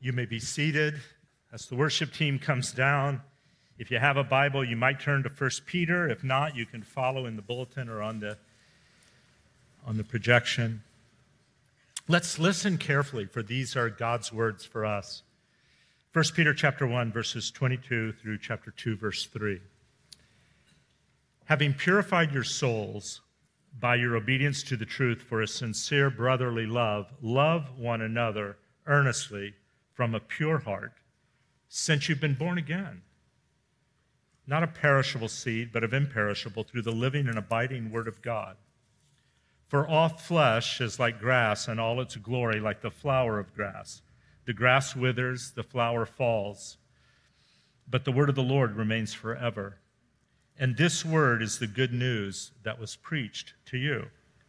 You may be seated as the worship team comes down. If you have a Bible, you might turn to 1 Peter. If not, you can follow in the bulletin or on the projection. Let's listen carefully, for these are God's words for us. 1 Peter chapter 1, verses 22 through chapter 2, verse 3. Having purified your souls by your obedience to the truth for a sincere brotherly love, love one another earnestly from a pure heart, since you've been born again. Not of perishable seed, but of imperishable, through the living and abiding word of God. For all flesh is like grass, and all its glory like the flower of grass. The grass withers, the flower falls, but the word of the Lord remains forever. And this word is the good news that was preached to you.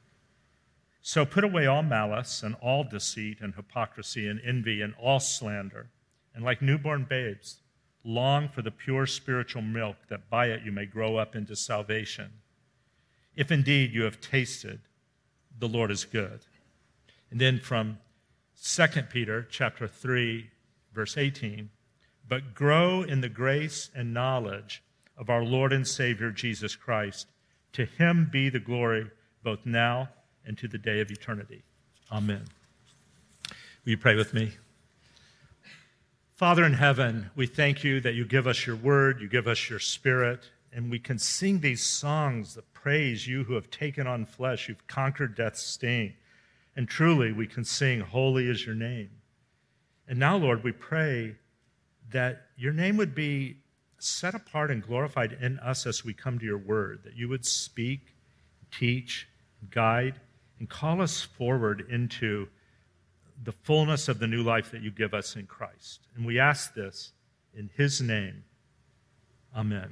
So put away all malice and all deceit and hypocrisy and envy and all slander, and like newborn babes, long for the pure spiritual milk, that by it you may grow up into salvation. If indeed you have tasted the Lord is good. And then from 2 Peter chapter 3, verse 18, but grow in the grace and knowledge of our Lord and Savior Jesus Christ. To him be the glory both now and to the day of eternity. Amen. Will you pray with me? Father in heaven, we thank you that you give us your word, you give us your spirit, and we can sing these songs that praise you who have taken on flesh, you've conquered death's sting. And truly we can sing, holy is your name. And now, Lord, we pray that your name would be set apart and glorified in us as we come to your word, that you would speak, teach, guide, and call us forward into the fullness of the new life that you give us in Christ. And we ask this in his name. Amen.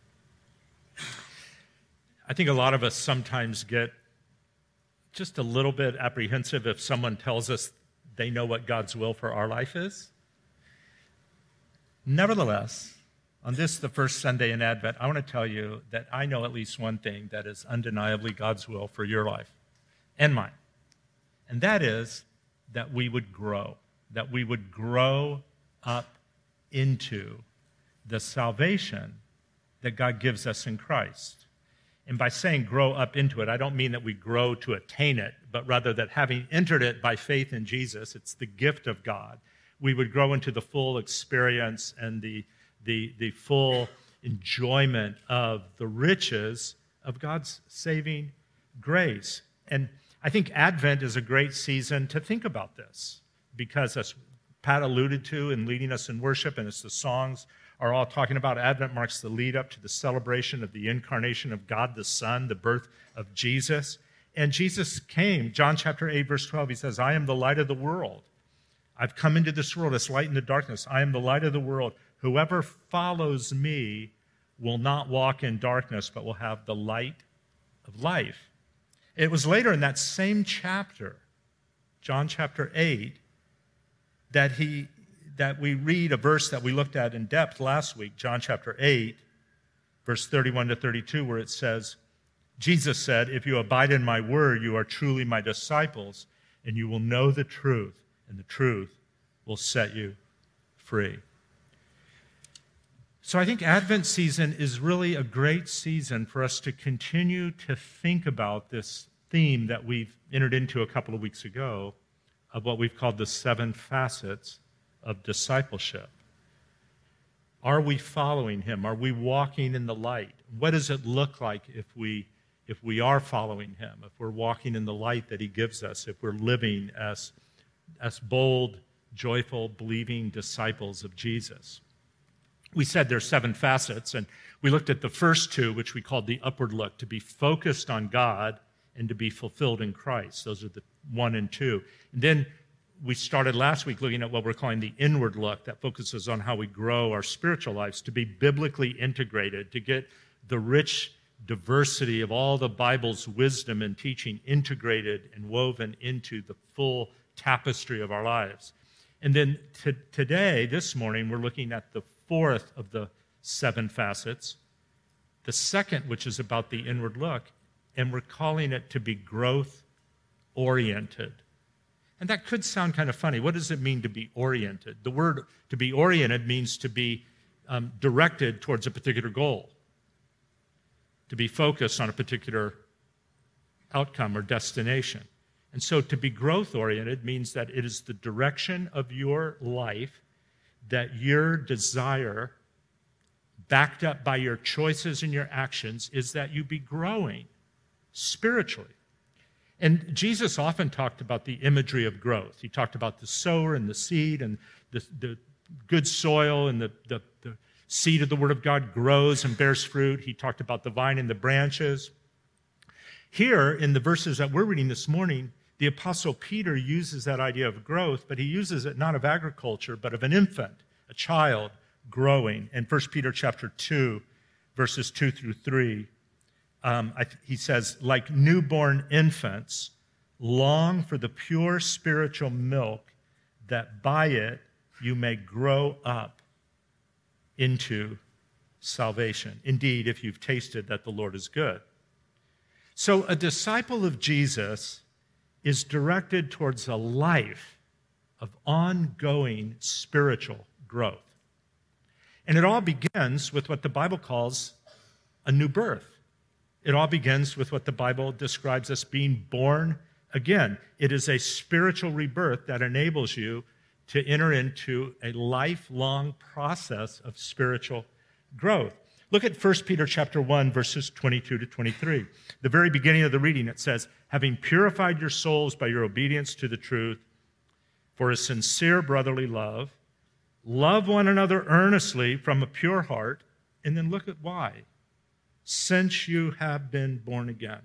I think a lot of us sometimes get just a little bit apprehensive if someone tells us they know what God's will for our life is. Nevertheless, on this, the first Sunday in Advent, I want to tell you that I know at least one thing that is undeniably God's will for your life and mine. And that is that we would grow up into the salvation that God gives us in Christ. And by saying grow up into it, I don't mean that we grow to attain it, but rather that having entered it by faith in Jesus, it's the gift of God, we would grow into the full experience and the full enjoyment of the riches of God's saving grace. And I think Advent is a great season to think about this, because as Pat alluded to in leading us in worship, and as the songs are all talking about, Advent marks the lead up to the celebration of the incarnation of God the Son, the birth of Jesus. And Jesus came, John chapter 8, verse 12, he says, I am the light of the world. I've come into this world as light in the darkness. I am the light of the world. Whoever follows me will not walk in darkness, but will have the light of life. It was later in that same chapter, John chapter 8, that we read a verse that we looked at in depth last week, John chapter 8, verse 31 to 32, where it says, Jesus said, if you abide in my word, you are truly my disciples, and you will know the truth, and the truth will set you free. So I think Advent season is really a great season for us to continue to think about this theme that we've entered into a couple of weeks ago of what we've called the 7 facets of discipleship. Are we following him? Are we walking in the light? What does it look like if we are following him, if we're walking in the light that he gives us, if we're living as bold, joyful, believing disciples of Jesus? We said there's 7 facets, and we looked at the first 2, which we called the upward look, to be focused on God and to be fulfilled in Christ. Those are the 1 and 2. And then we started last week looking at what we're calling the inward look, that focuses on how we grow our spiritual lives, to be biblically integrated, to get the rich diversity of all the Bible's wisdom and teaching integrated and woven into the full tapestry of our lives. And then today, this morning, we're looking at the 4th of the 7 facets, the second, which is about the inward look, and we're calling it to be growth-oriented. And that could sound kind of funny. What does it mean to be oriented? The word to be oriented means to be directed towards a particular goal, to be focused on a particular outcome or destination. And so to be growth-oriented means that it is the direction of your life that your desire, backed up by your choices and your actions, is that you be growing spiritually. And Jesus often talked about the imagery of growth. He talked about the sower and the seed and the good soil, and the seed of the Word of God grows and bears fruit. He talked about the vine and the branches. Here, in the verses that we're reading this morning, the Apostle Peter uses that idea of growth, but he uses it not of agriculture, but of an infant, a child growing. In 1 Peter chapter 2, verses 2 through 3, he says, like newborn infants, long for the pure spiritual milk, that by it you may grow up into salvation. Indeed, if you've tasted that the Lord is good. So a disciple of Jesus is directed towards a life of ongoing spiritual growth. And it all begins with what the Bible calls a new birth. It all begins with what the Bible describes as being born again. It is a spiritual rebirth that enables you to enter into a lifelong process of spiritual growth. Look at 1 Peter chapter 1, verses 22 to 23. The very beginning of the reading, it says, having purified your souls by your obedience to the truth, for a sincere brotherly love, love one another earnestly from a pure heart. And then look at why. Since you have been born again.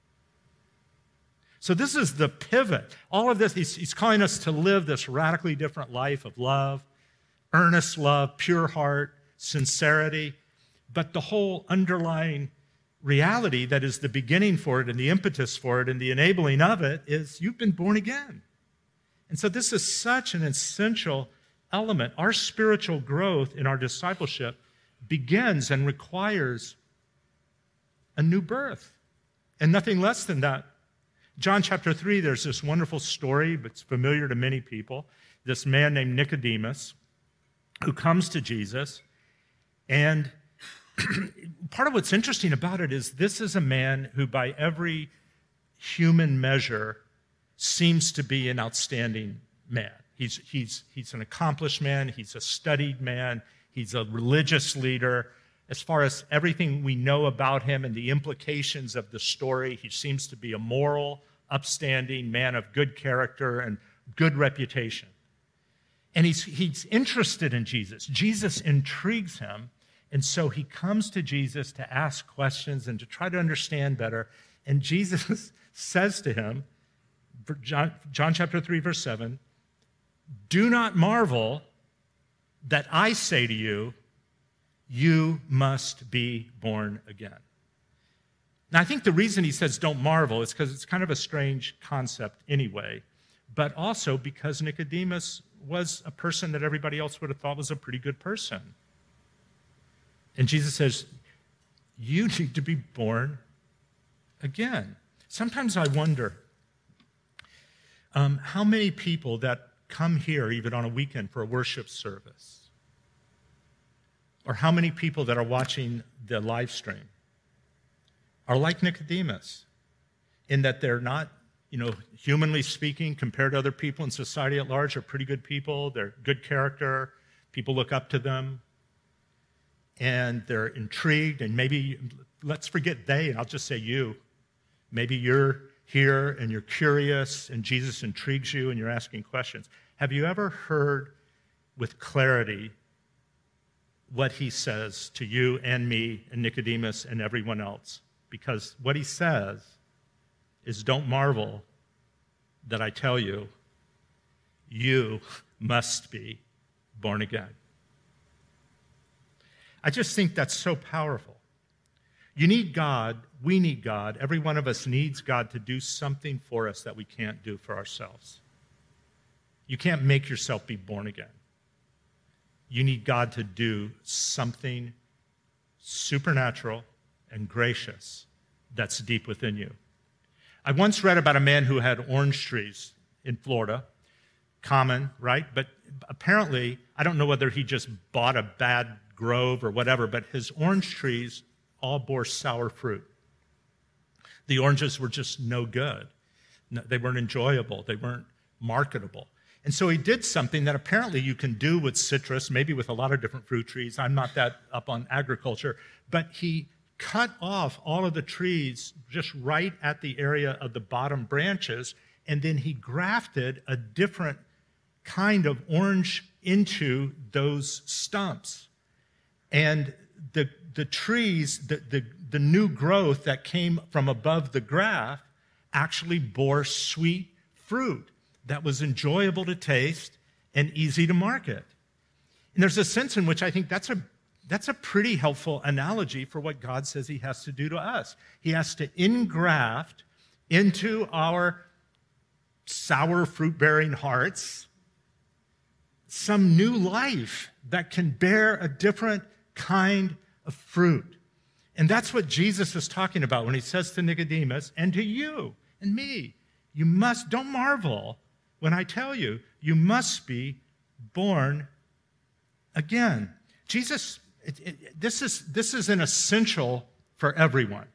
So this is the pivot. All of this, he's calling us to live this radically different life of love, earnest love, pure heart, sincerity. But the whole underlying reality that is the beginning for it and the impetus for it and the enabling of it is you've been born again. And so this is such an essential element. Our spiritual growth in our discipleship begins and requires a new birth and nothing less than that. John chapter 3, there's this wonderful story that's familiar to many people. This man named Nicodemus who comes to Jesus, and part of what's interesting about it is this is a man who by every human measure seems to be an outstanding man. He's an accomplished man. He's a studied man. He's a religious leader. As far as everything we know about him and the implications of the story, he seems to be a moral, upstanding man of good character and good reputation. And he's interested in Jesus. Jesus intrigues him. And so he comes to Jesus to ask questions and to try to understand better. And Jesus says to him, John chapter 3, verse 7, do not marvel that I say to you, you must be born again. Now, I think the reason he says don't marvel is because it's kind of a strange concept anyway, but also because Nicodemus was a person that everybody else would have thought was a pretty good person. And Jesus says, you need to be born again. Sometimes I wonder how many people that come here, even on a weekend, for a worship service, or how many people that are watching the live stream are like Nicodemus in that they're not, humanly speaking, compared to other people in society at large, are pretty good people. They're good character. People look up to them. And they're intrigued, and maybe, let's forget they, and I'll just say you. Maybe you're here and you're curious, and Jesus intrigues you, and you're asking questions. Have you ever heard with clarity what he says to you and me and Nicodemus and everyone else? Because what he says is, don't marvel that I tell you, you must be born again. I just think that's so powerful. You need God. We need God. Every one of us needs God to do something for us that we can't do for ourselves. You can't make yourself be born again. You need God to do something supernatural and gracious that's deep within you. I once read about a man who had orange trees in Florida, common, right? But apparently, I don't know whether he just bought a bad grove or whatever, but his orange trees all bore sour fruit. The oranges were just no good. They weren't enjoyable. They weren't marketable. And so he did something that apparently you can do with citrus, maybe with a lot of different fruit trees. I'm not that up on agriculture. But he cut off all of the trees just right at the area of the bottom branches, and then he grafted a different kind of orange into those stumps. And the trees, the new growth that came from above the graft actually bore sweet fruit that was enjoyable to taste and easy to market. And there's a sense in which I think that's a pretty helpful analogy for what God says he has to do to us. He has to engraft into our sour fruit-bearing hearts some new life that can bear a different kind of fruit. And that's what Jesus is talking about when he says to Nicodemus and to you and me, don't marvel when I tell you, you must be born again. Jesus, this is an essential for everyone.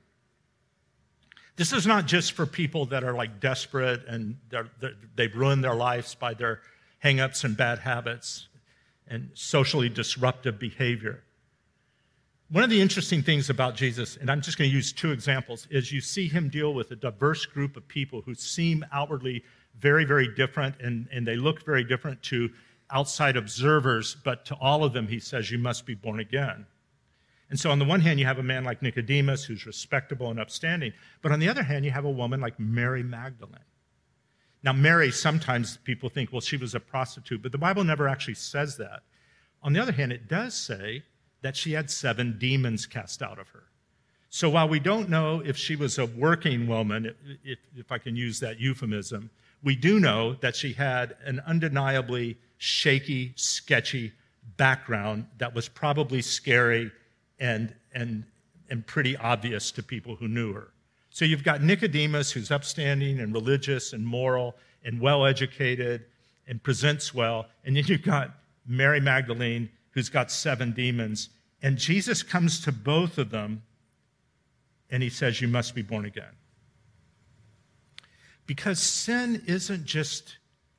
This is not just for people that are like desperate and they've ruined their lives by their hang-ups and bad habits and socially disruptive behavior. One of the interesting things about Jesus, and I'm just going to use two examples, is you see him deal with a diverse group of people who seem outwardly very, very different, and they look very different to outside observers, but to all of them he says, you must be born again. And so on the one hand, you have a man like Nicodemus who's respectable and upstanding, but on the other hand, you have a woman like Mary Magdalene. Now, Mary, sometimes people think, well, she was a prostitute, but the Bible never actually says that. On the other hand, it does say that she had 7 demons cast out of her. So while we don't know if she was a working woman, if I can use that euphemism, we do know that she had an undeniably shaky, sketchy background that was probably scary and pretty obvious to people who knew her. So you've got Nicodemus, who's upstanding and religious and moral and well-educated and presents well, and then you've got Mary Magdalene, who's got 7 demons, and Jesus comes to both of them, and he says, you must be born again. Because sin isn't just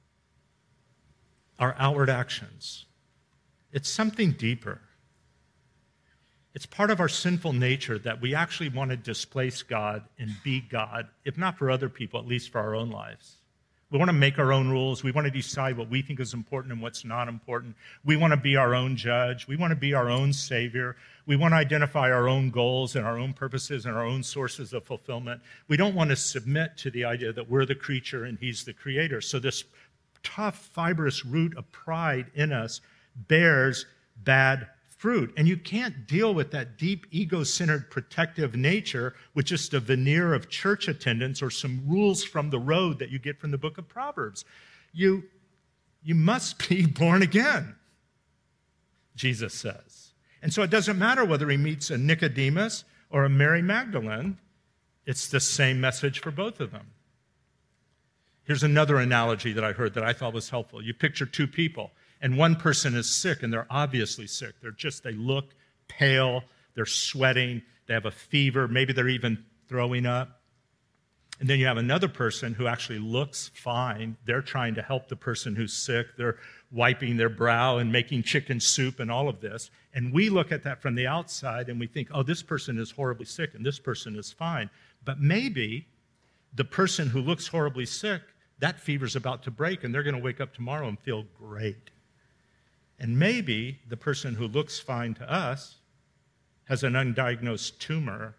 our outward actions. It's something deeper. It's part of our sinful nature that we actually want to displace God and be God, if not for other people, at least for our own lives. We want to make our own rules. We want to decide what we think is important and what's not important. We want to be our own judge. We want to be our own savior. We want to identify our own goals and our own purposes and our own sources of fulfillment. We don't want to submit to the idea that we're the creature and he's the creator. So this tough, fibrous root of pride in us bears bad fruit. And you can't deal with that deep, ego-centered, protective nature with just a veneer of church attendance or some rules from the road that you get from the book of Proverbs. You must be born again, Jesus says. And so it doesn't matter whether he meets a Nicodemus or a Mary Magdalene. It's the same message for both of them. Here's another analogy that I heard that I thought was helpful. You picture 2 people. And one person is sick, and they're obviously sick. They look pale, they're sweating, they have a fever, maybe they're even throwing up. And then you have another person who actually looks fine. They're trying to help the person who's sick. They're wiping their brow and making chicken soup and all of this. And we look at that from the outside and we think, oh, this person is horribly sick and this person is fine. But maybe the person who looks horribly sick, that fever's about to break and they're going to wake up tomorrow and feel great. And maybe the person who looks fine to us has an undiagnosed tumor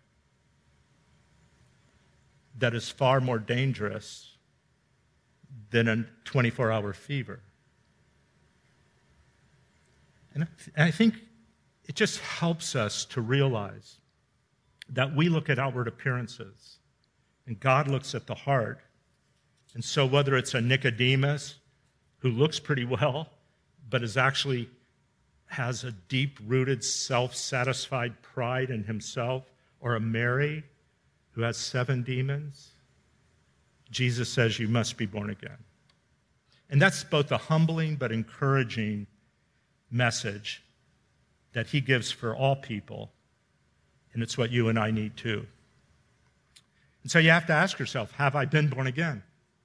that is far more dangerous than a 24-hour fever. And I think it just helps us to realize that we look at outward appearances and God looks at the heart. And so whether it's a Nicodemus who looks pretty well, but has a deep-rooted, self-satisfied pride in himself, or a Mary who has 7 demons, Jesus says you must be born again. And that's both a humbling but encouraging message that he gives for all people, and it's what you and I need too. And so you have to ask yourself, have I been born again?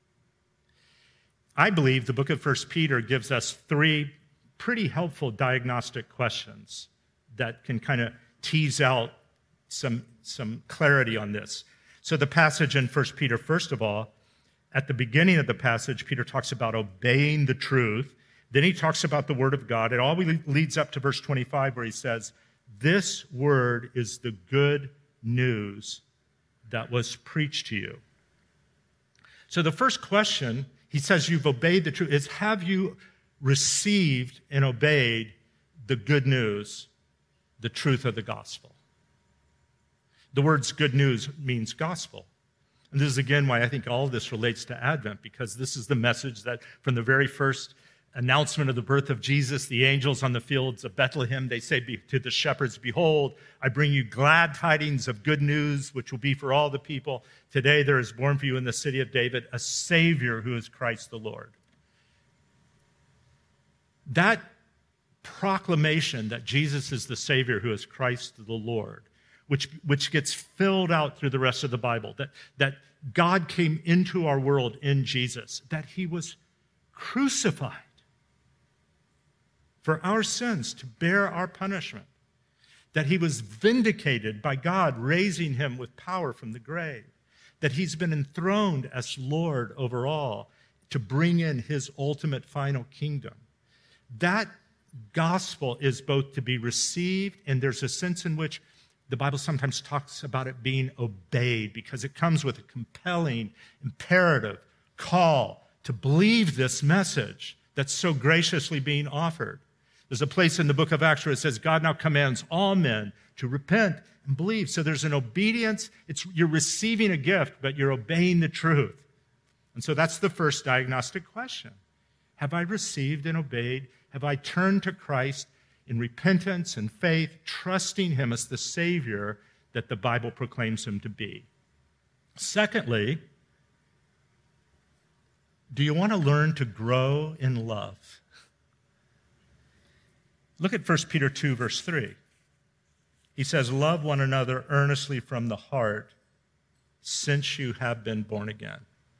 I believe the book of 1 Peter gives us 3 pretty helpful diagnostic questions that can kind of tease out some clarity on this. So the passage in 1 Peter, first of all, at the beginning of the passage, Peter talks about obeying the truth. Then he talks about the word of God. It all leads up to verse 25 where he says, this word is the good news that was preached to you. So the first question, he says you've obeyed the truth, is have you received and obeyed the good news, the truth of the gospel? The words good news means gospel. And this is again why I think all of this relates to Advent, because this is the message that from the very first announcement of the birth of Jesus, the angels on the fields of Bethlehem, they say to the shepherds, behold, I bring you glad tidings of good news, which will be for all the people. Today there is born for you in the city of David a Savior who is Christ the Lord. That proclamation that Jesus is the Savior who is Christ the Lord, which gets filled out through the rest of the Bible, that God came into our world in Jesus, that he was crucified for our sins to bear our punishment, that he was vindicated by God raising him with power from the grave, that he's been enthroned as Lord over all to bring in his ultimate final kingdom. That gospel is both to be received, and there's a sense in which the Bible sometimes talks about it being obeyed because it comes with a compelling, imperative call to believe this message that's so graciously being offered. There's a place in the book of Acts where it says, God now commands all men to repent and believe. So there's an obedience. You're receiving a gift, but you're obeying the truth. And so that's the first diagnostic question. Have I received and obeyed? Have I turned to Christ in repentance and faith, trusting him as the Savior that the Bible proclaims him to be? Secondly, do you want to learn to grow in love? Look at 1 Peter 2, verse 3. He says, love one another earnestly from the heart, since you have been born again.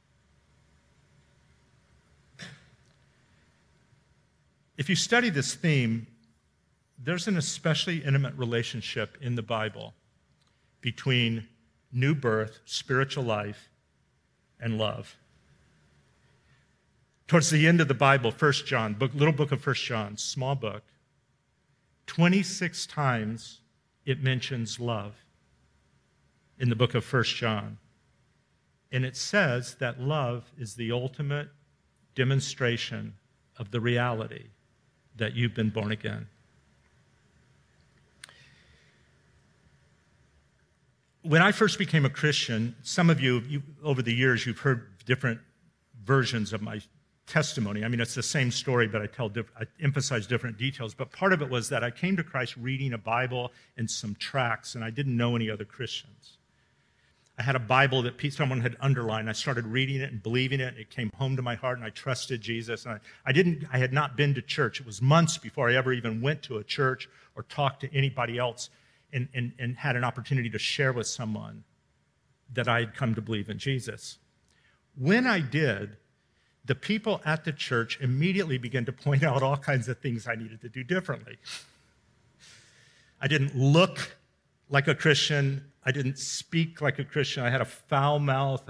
If you study this theme, there's an especially intimate relationship in the Bible between new birth, spiritual life, and love. Towards the end of the Bible, 1 John, little book of 1 John, small book, 26 times it mentions love in the book of 1 John. And it says that love is the ultimate demonstration of the reality that you've been born again. When I first became a Christian, some of you over the years, you've heard different versions of my testimony. I mean, it's the same story, but I emphasize different details. But part of it was that I came to Christ reading a Bible and some tracts, and I didn't know any other Christians. I had a Bible that someone had underlined. I started reading it and believing it. It came home to my heart, and I trusted Jesus. And I had not been to church. It was months before I ever even went to a church or talked to anybody else and had an opportunity to share with someone that I had come to believe in Jesus. When I did, the people at the church immediately began to point out all kinds of things I needed to do differently. I didn't look like a Christian. I didn't speak like a Christian. I had a foul mouth.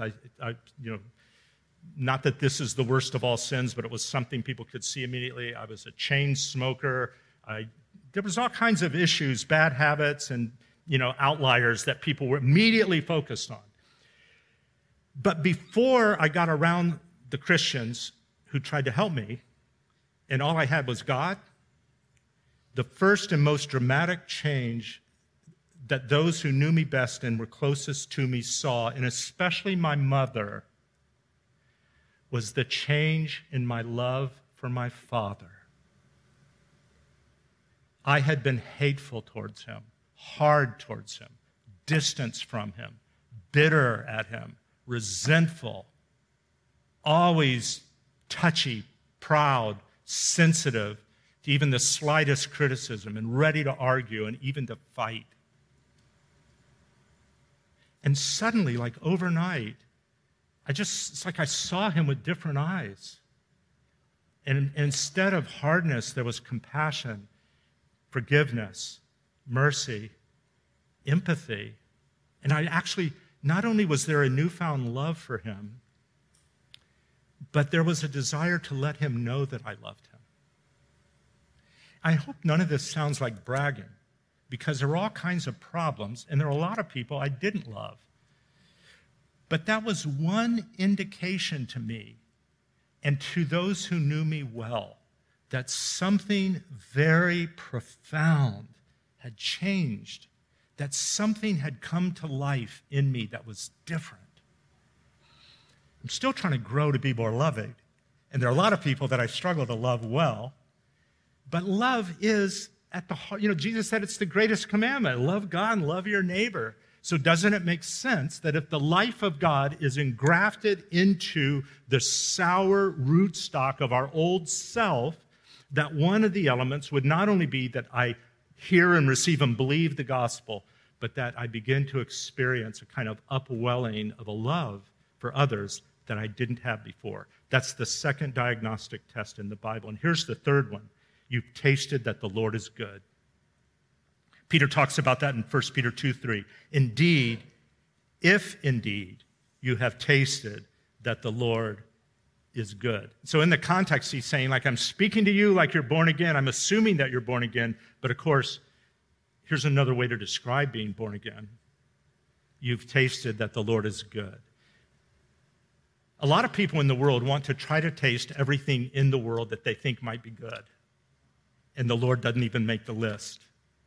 Not that this is the worst of all sins, but it was something people could see immediately. I was a chain smoker. There was all kinds of issues, bad habits, and outliers that people were immediately focused on. But before I got around the Christians who tried to help me, and all I had was God, the first and most dramatic change that those who knew me best and were closest to me saw, and especially my mother, was the change in my love for my father. I had been hateful towards him, hard towards him, distant from him, bitter at him, resentful, always touchy, proud, sensitive to even the slightest criticism, and ready to argue and even to fight. And suddenly, like overnight, it's like I saw him with different eyes. And instead of hardness, there was compassion, forgiveness, mercy, empathy. And I actually, not only was there a newfound love for him, but there was a desire to let him know that I loved him. I hope none of this sounds like bragging, because there are all kinds of problems, and there are a lot of people I didn't love. But that was one indication to me and to those who knew me well that something very profound had changed, that something had come to life in me that was different. I'm still trying to grow to be more loving, and there are a lot of people that I struggle to love well, but love is at the heart. Jesus said it's the greatest commandment. Love God and love your neighbor. So doesn't it make sense that if the life of God is engrafted into the sour rootstock of our old self, that one of the elements would not only be that I hear and receive and believe the gospel, but that I begin to experience a kind of upwelling of a love for others that I didn't have before. That's the second diagnostic test in the Bible. And here's the third one. You've tasted that the Lord is good. Peter talks about that in 1 Peter 2:3. Indeed, if indeed you have tasted that the Lord is good. So in the context, he's saying, like, I'm speaking to you like you're born again. I'm assuming that you're born again. But of course, here's another way to describe being born again. You've tasted that the Lord is good. A lot of people in the world want to try to taste everything in the world that they think might be good. And the Lord doesn't even make the list.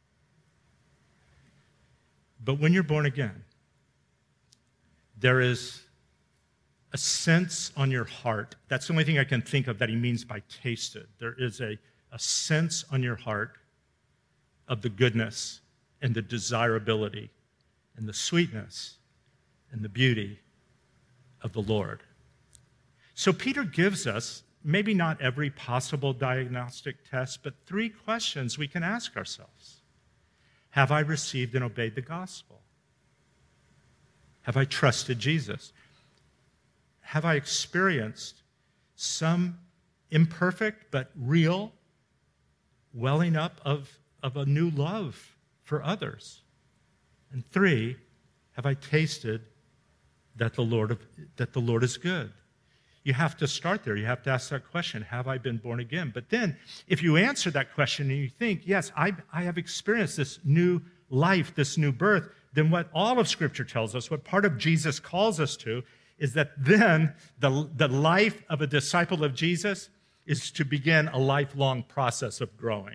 But when you're born again, there is a sense on your heart. That's the only thing I can think of that he means by tasted. There is a sense on your heart of the goodness and the desirability and the sweetness and the beauty of the Lord. So Peter gives us maybe not every possible diagnostic test, but 3 questions we can ask ourselves. Have I received and obeyed the gospel? Have I trusted Jesus? Have I experienced some imperfect but real welling up of a new love for others? And 3, have I tasted that the Lord is good? You have to start there. You have to ask that question, have I been born again? But then, if you answer that question and you think, yes, I have experienced this new life, this new birth, then what all of Scripture tells us, what part of Jesus calls us to, is that then the life of a disciple of Jesus is to begin a lifelong process of growing.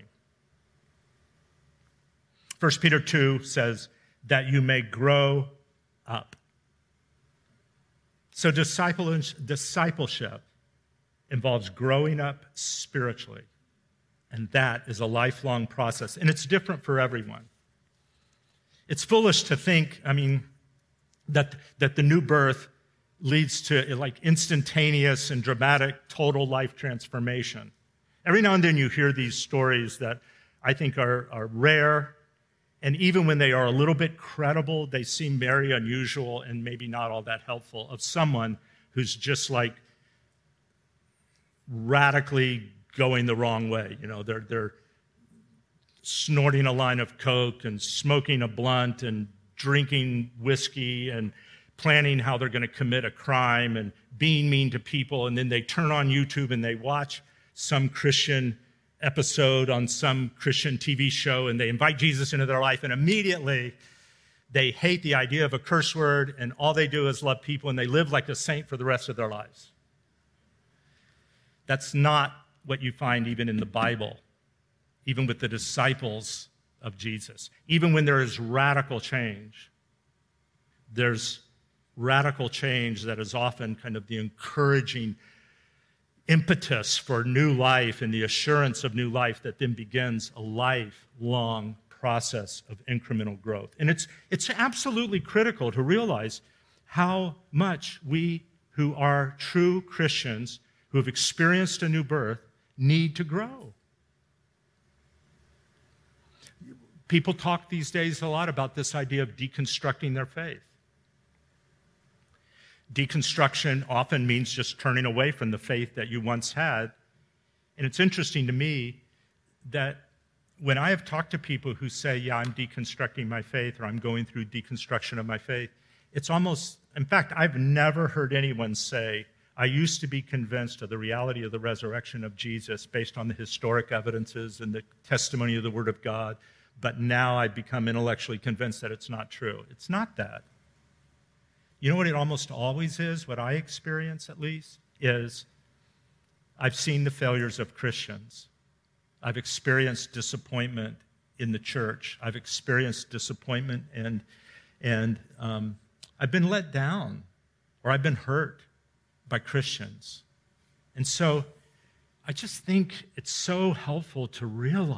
1 Peter 2 says that you may grow up. So discipleship involves growing up spiritually, and that is a lifelong process, and it's different for everyone. It's foolish to think, that the new birth leads to like instantaneous and dramatic total life transformation. Every now and then you hear these stories that I think are rare, and even when they are a little bit credible, they seem very unusual and maybe not all that helpful, of someone who's just like radically going the wrong way. They're snorting a line of coke and smoking a blunt and drinking whiskey and planning how they're going to commit a crime and being mean to people, and then they turn on YouTube and they watch some Christian episode on some Christian TV show, and they invite Jesus into their life, and immediately they hate the idea of a curse word, and all they do is love people, and they live like a saint for the rest of their lives. That's not what you find even in the Bible, even with the disciples of Jesus. Even when there is radical change, there's radical change that is often kind of the encouraging impetus for new life and the assurance of new life that then begins a lifelong process of incremental growth. And it's absolutely critical to realize how much we who are true Christians, who have experienced a new birth need to grow. People talk these days a lot about this idea of deconstructing their faith. Deconstruction often means just turning away from the faith that you once had. And it's interesting to me that when I have talked to people who say, yeah, I'm deconstructing my faith, or I'm going through deconstruction of my faith, it's almost, in fact, I've never heard anyone say, I used to be convinced of the reality of the resurrection of Jesus based on the historic evidences and the testimony of the Word of God, but now I've become intellectually convinced that it's not true. It's not that. You know what it almost always is, what I experience at least, is I've seen the failures of Christians. I've experienced disappointment in the church. I've experienced disappointment and I've been let down or I've been hurt by Christians. And so I just think it's so helpful to realize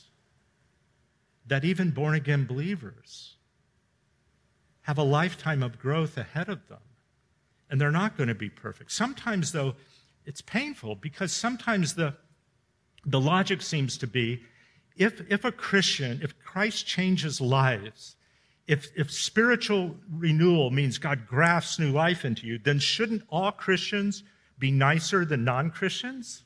that even born-again believers have a lifetime of growth ahead of them, and they're not going to be perfect. Sometimes, though, it's painful because sometimes the logic seems to be if a Christian, if Christ changes lives, if spiritual renewal means God grafts new life into you, then shouldn't all Christians be nicer than non-Christians?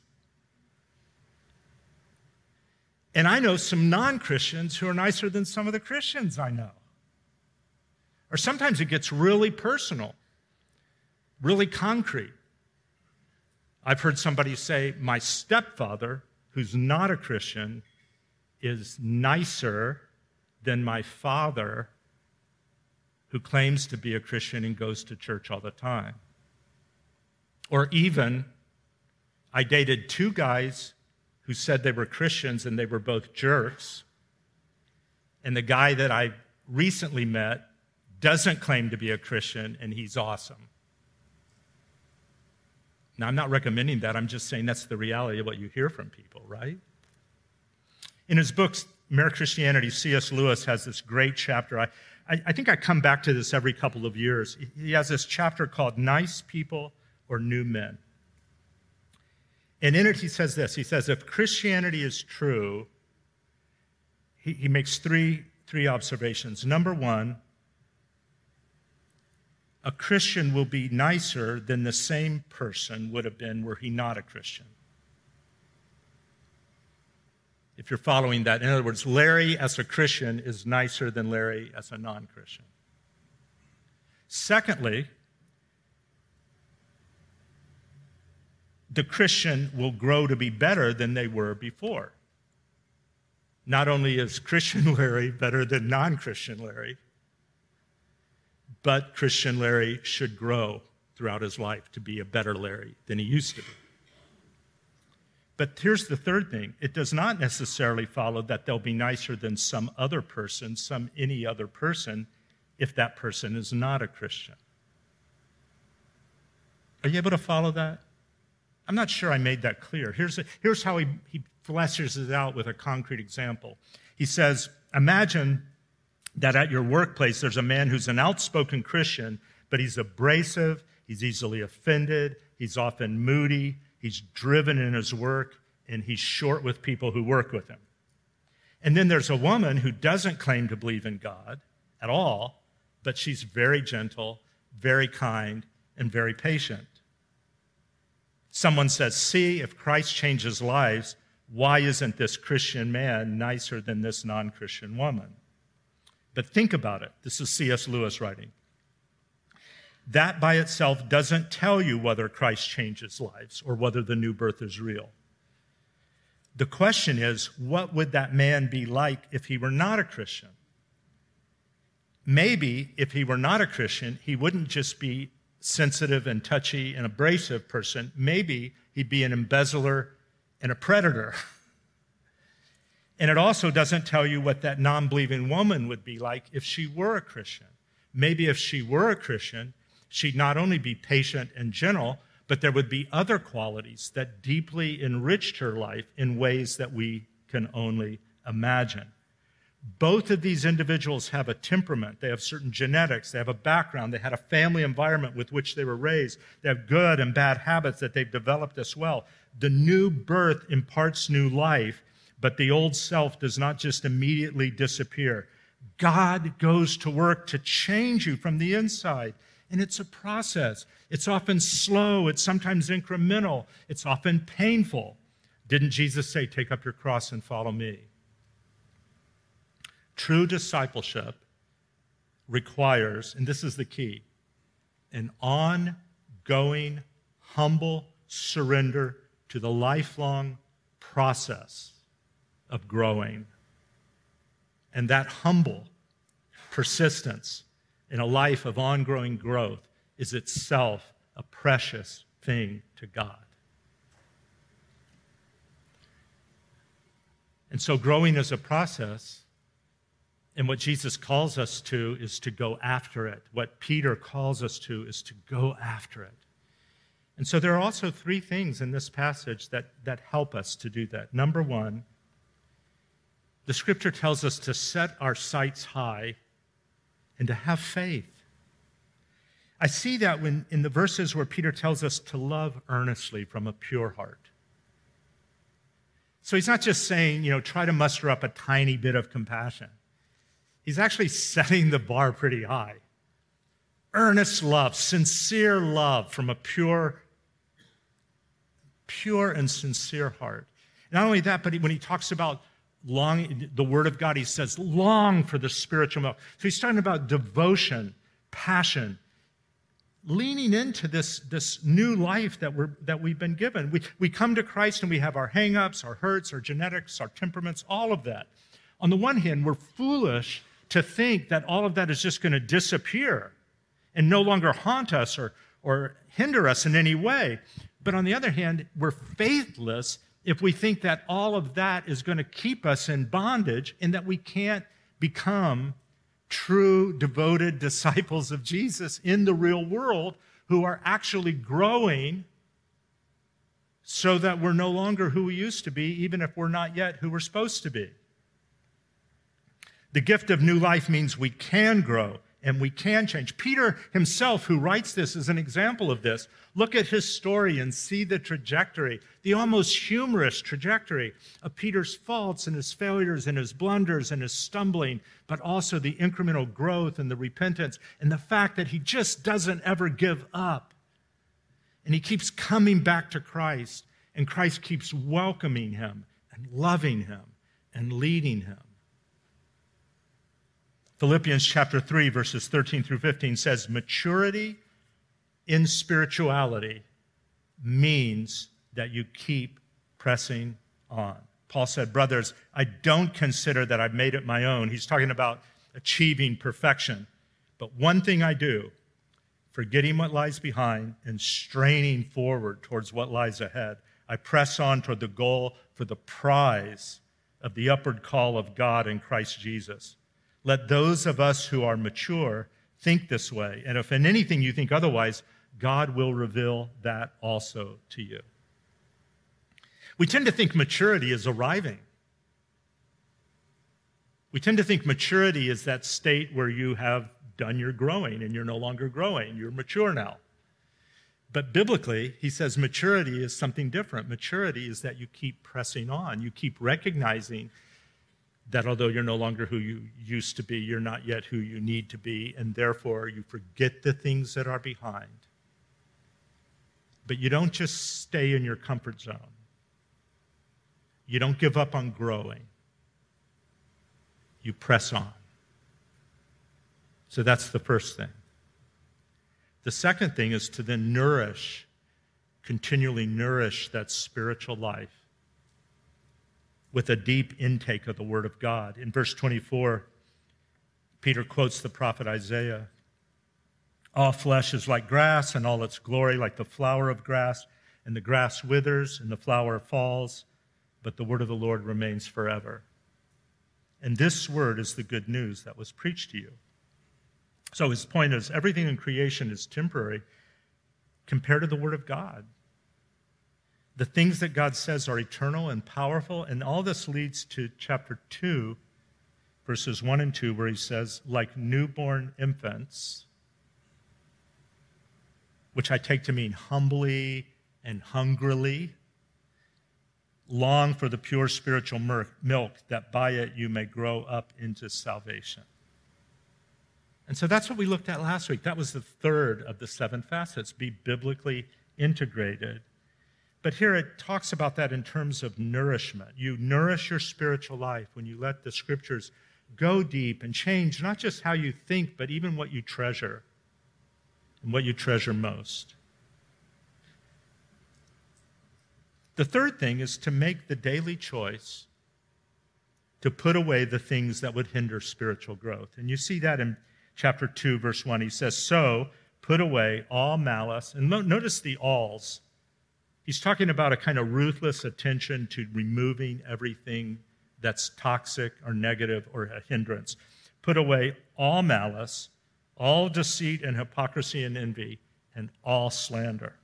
And I know some non-Christians who are nicer than some of the Christians I know. Or sometimes it gets really personal, really concrete. I've heard somebody say, my stepfather, who's not a Christian, is nicer than my father, who claims to be a Christian and goes to church all the time. Or even, I dated two guys who said they were Christians and they were both jerks. And the guy that I recently met doesn't claim to be a Christian and he's awesome. Now, I'm not recommending that. I'm just saying that's the reality of what you hear from people, right? In his books, Mere Christianity, C.S. Lewis has this great chapter. I think I come back to this every couple of years. He has this chapter called Nice People or New Men. And in it he says this. He says, if Christianity is true, he makes three observations. Number one, a Christian will be nicer than the same person would have been were he not a Christian. If you're following that, in other words, Larry as a Christian is nicer than Larry as a non-Christian. Secondly, the Christian will grow to be better than they were before. Not only is Christian Larry better than non-Christian Larry, but Christian Larry should grow throughout his life to be a better Larry than he used to be. But here's the third thing. It does not necessarily follow that they'll be nicer than some other person, any other person, if that person is not a Christian. Are you able to follow that? I'm not sure I made that clear. Here's how he fleshes it out with a concrete example. He says, imagine that at your workplace there's a man who's an outspoken Christian, but he's abrasive, he's easily offended, he's often moody, he's driven in his work, and he's short with people who work with him. And then there's a woman who doesn't claim to believe in God at all, but she's very gentle, very kind, and very patient. Someone says, see, if Christ changes lives, why isn't this Christian man nicer than this non-Christian woman? But think about it. This is C.S. Lewis writing. That by itself doesn't tell you whether Christ changes lives or whether the new birth is real. The question is, what would that man be like if he were not a Christian? Maybe if he were not a Christian, he wouldn't just be sensitive and touchy and abrasive person. Maybe he'd be an embezzler and a predator. And it also doesn't tell you what that non-believing woman would be like if she were a Christian. Maybe if she were a Christian, she'd not only be patient and gentle, but there would be other qualities that deeply enriched her life in ways that we can only imagine. Both of these individuals have a temperament. They have certain genetics. They have a background. They had a family environment with which they were raised. They have good and bad habits that they've developed as well. The new birth imparts new life, but the old self does not just immediately disappear. God goes to work to change you from the inside, and it's a process. It's often slow. It's sometimes incremental. It's often painful. Didn't Jesus say, "Take up your cross and follow me"? True discipleship requires, and this is the key, an ongoing, humble surrender to the lifelong process of growing. And that humble persistence in a life of ongoing growth is itself a precious thing to God. And so growing is a process. And what Jesus calls us to is to go after it. What Peter calls us to is to go after it. And so there are also three things in this passage that help us to do that. Number one, the scripture tells us to set our sights high and to have faith. I see that when in the verses where Peter tells us to love earnestly from a pure heart. So he's not just saying, try to muster up a tiny bit of compassion. He's actually setting the bar pretty high. Earnest love, sincere love from a pure and sincere heart. Not only that, but when he talks about longing, the Word of God, he says, long for the spiritual milk. So he's talking about devotion, passion, leaning into this new life that we've been given. We come to Christ and we have our hang-ups, our hurts, our genetics, our temperaments, all of that. On the one hand, we're foolish to think that all of that is just going to disappear and no longer haunt us or hinder us in any way. But on the other hand, we're faithless if we think that all of that is going to keep us in bondage and that we can't become true, devoted disciples of Jesus in the real world who are actually growing so that we're no longer who we used to be, even if we're not yet who we're supposed to be. The gift of new life means we can grow and we can change. Peter himself, who writes this, is an example of this. Look at his story and see the trajectory, the almost humorous trajectory of Peter's faults and his failures and his blunders and his stumbling, but also the incremental growth and the repentance and the fact that he just doesn't ever give up. And he keeps coming back to Christ, and Christ keeps welcoming him and loving him and leading him. Philippians chapter 3, verses 13 through 15 says, maturity in spirituality means that you keep pressing on. Paul said, brothers, I don't consider that I've made it my own. He's talking about achieving perfection. But one thing I do, forgetting what lies behind and straining forward towards what lies ahead, I press on toward the goal for the prize of the upward call of God in Christ Jesus. Let those of us who are mature think this way. And if in anything you think otherwise, God will reveal that also to you. We tend to think maturity is arriving. We tend to think maturity is that state where you have done your growing and you're no longer growing. You're mature now. But biblically, he says maturity is something different. Maturity is that you keep pressing on. You keep recognizing that although you're no longer who you used to be, you're not yet who you need to be, and therefore you forget the things that are behind. But you don't just stay in your comfort zone. You don't give up on growing. You press on. So that's the first thing. The second thing is to then continually nourish that spiritual life with a deep intake of the Word of God. In verse 24, Peter quotes the prophet Isaiah. All flesh is like grass, and all its glory like the flower of grass. And the grass withers, and the flower falls, but the word of the Lord remains forever. And this word is the good news that was preached to you. So his point is, everything in creation is temporary compared to the Word of God. The things that God says are eternal and powerful, and all this leads to chapter 2 verses 1 and 2, where he says, like newborn infants, which I take to mean humbly and hungrily, long for the pure spiritual milk, that by it you may grow up into salvation. And so that's what we looked at last week. That was the third of the 7 facets, be biblically integrated. But here it talks about that in terms of nourishment. You nourish your spiritual life when you let the scriptures go deep and change not just how you think, but even what you treasure and what you treasure most. The third thing is to make the daily choice to put away the things that would hinder spiritual growth. And you see that in chapter 2, verse 1. He says, so put away all malice. And notice the alls. He's talking about a kind of ruthless attention to removing everything that's toxic or negative or a hindrance. Put away all malice, all deceit and hypocrisy and envy, and all slander.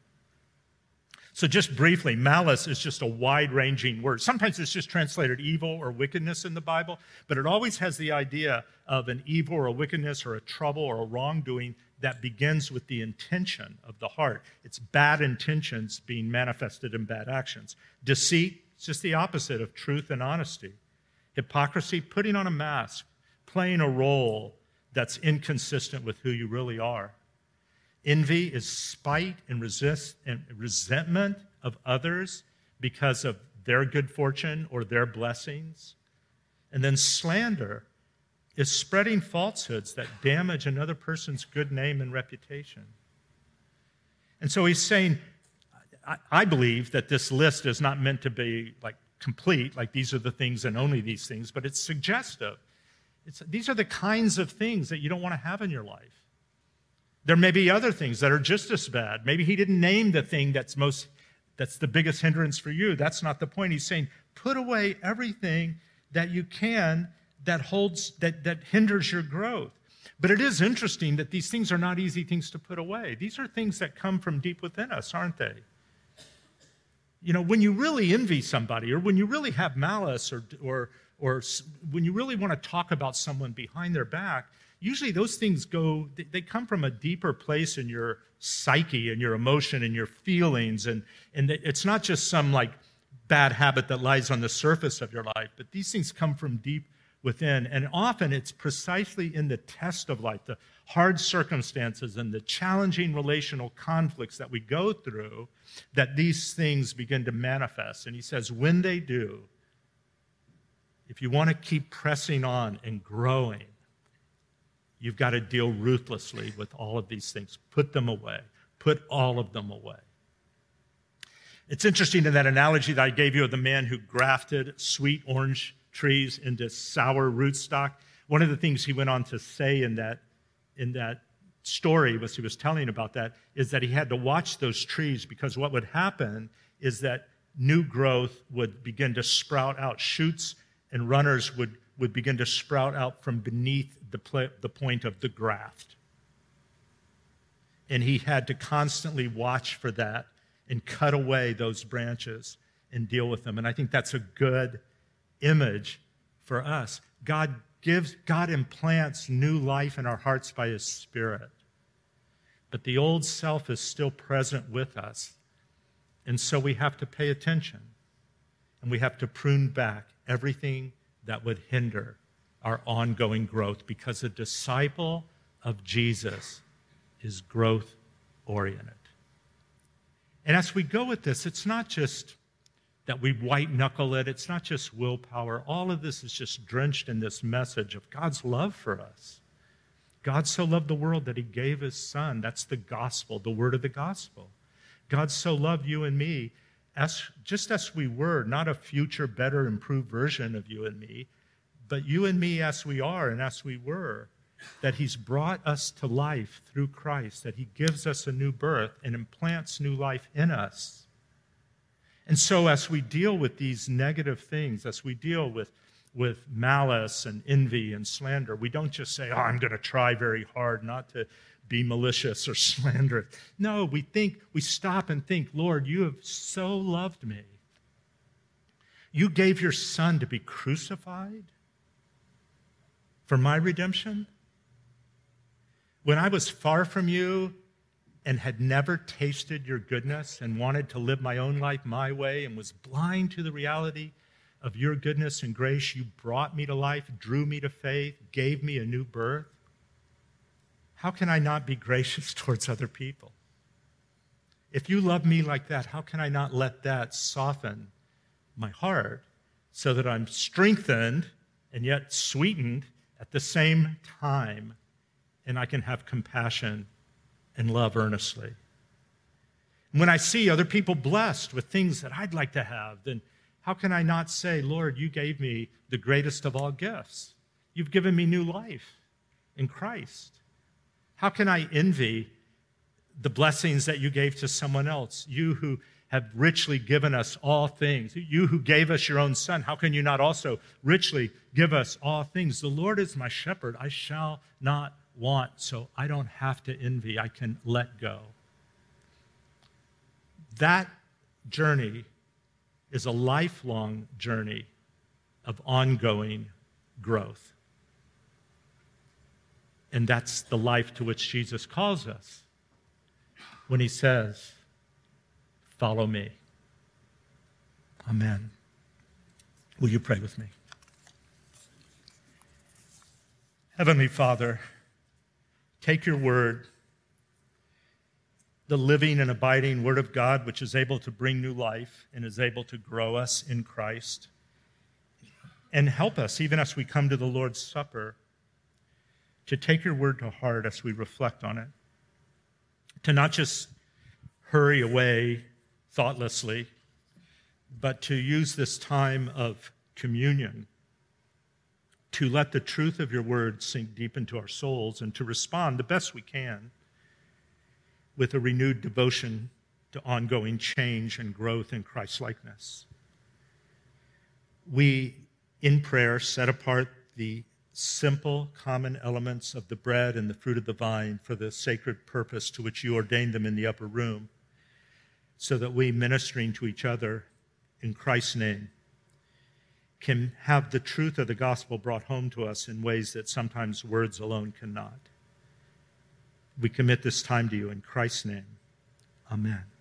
So just briefly, malice is just a wide-ranging word. Sometimes it's just translated evil or wickedness in the Bible, but it always has the idea of an evil or a wickedness or a trouble or a wrongdoing that begins with the intention of the heart. It's bad intentions being manifested in bad actions. Deceit, it's just the opposite of truth and honesty. Hypocrisy, putting on a mask, playing a role that's inconsistent with who you really are. Envy is spite and resentment of others because of their good fortune or their blessings. And then slander is spreading falsehoods that damage another person's good name and reputation. And so he's saying, I believe that this list is not meant to be like complete, like these are the things and only these things, but it's suggestive. These are the kinds of things that you don't want to have in your life. There may be other things that are just as bad. Maybe he didn't name the thing that's the biggest hindrance for you. That's not the point. He's saying, put away everything that you can that hinders your growth. But it is interesting that these things are not easy things to put away. These are things that come from deep within us, aren't they? You know, when you really envy somebody, or when you really have malice, or when you really want to talk about someone behind their back, usually those things they come from a deeper place in your psyche and your emotion and your feelings. And it's not just some like bad habit that lies on the surface of your life, but these things come from deep within. And often it's precisely in the test of life, the hard circumstances and the challenging relational conflicts that we go through, that these things begin to manifest. And he says, when they do, if you want to keep pressing on and growing, you've got to deal ruthlessly with all of these things. Put them away. Put all of them away. It's interesting in that analogy that I gave you of the man who grafted sweet orange trees into sour rootstock. One of the things he went on to say in that story, was he was telling about that, is that he had to watch those trees, because what would happen is that new growth would begin to sprout out. Shoots and runners would begin to sprout out from beneath the point of the graft. And he had to constantly watch for that and cut away those branches and deal with them. And I think that's a good image for us. God implants new life in our hearts by his Spirit. But the old self is still present with us. And so we have to pay attention. And we have to prune back everything that would hinder our ongoing growth, because a disciple of Jesus is growth-oriented. And as we go with this, it's not just that we white-knuckle it. It's not just willpower. All of this is just drenched in this message of God's love for us. God so loved the world that he gave his Son. That's the gospel, the word of the gospel. God so loved you and me, just as we were, not a future, better, improved version of you and me, but you and me as we are and as we were, that he's brought us to life through Christ, that he gives us a new birth and implants new life in us. And so as we deal with these negative things, as we deal with malice and envy and slander, we don't just say, I'm going to try very hard not to be malicious or slanderous. No, we stop and think, Lord, you have so loved me. You gave your Son to be crucified. for my redemption? When I was far from you and had never tasted your goodness and wanted to live my own life my way and was blind to the reality of your goodness and grace, you brought me to life, drew me to faith, gave me a new birth. How can I not be gracious towards other people? If you love me like that, how can I not let that soften my heart so that I'm strengthened and yet sweetened at the same time, and I can have compassion and love earnestly? When I see other people blessed with things that I'd like to have, then how can I not say, Lord, you gave me the greatest of all gifts. You've given me new life in Christ. How can I envy the blessings that you gave to someone else? You who have richly given us all things. You who gave us your own Son, how can you not also richly give us all things? The Lord is my shepherd. I shall not want, so I don't have to envy. I can let go. That journey is a lifelong journey of ongoing growth. And that's the life to which Jesus calls us when he says, follow me. Amen. Will you pray with me? Heavenly Father, take your word, the living and abiding word of God, which is able to bring new life and is able to grow us in Christ, and help us, even as we come to the Lord's Supper, to take your word to heart as we reflect on it, to not just hurry away thoughtlessly, but to use this time of communion to let the truth of your word sink deep into our souls and to respond the best we can with a renewed devotion to ongoing change and growth in Christ-likeness. We, in prayer, set apart the simple, common elements of the bread and the fruit of the vine for the sacred purpose to which you ordained them in the upper room, so that we, ministering to each other in Christ's name, can have the truth of the gospel brought home to us in ways that sometimes words alone cannot. We commit this time to you in Christ's name. Amen.